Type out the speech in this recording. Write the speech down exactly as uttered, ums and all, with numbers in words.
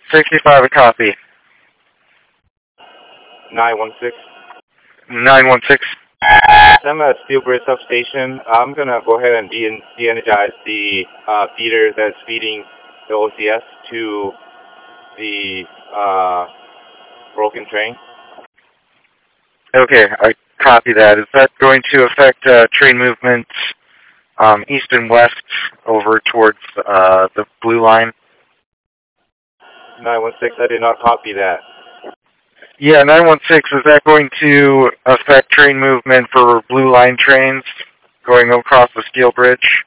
sixty-five, a copy. nine one six. nine one six. I'm at Steelbridge substation. I'm going to go ahead and de- de-energize the uh, feeder that's feeding the O C S to the uh, broken train. Okay, I copy that. Is that going to affect uh, train movement um, east and west over towards uh, the blue line? nine one six, I did not copy that. Yeah, nine one six, is that going to affect train movement for blue line trains going across the steel bridge?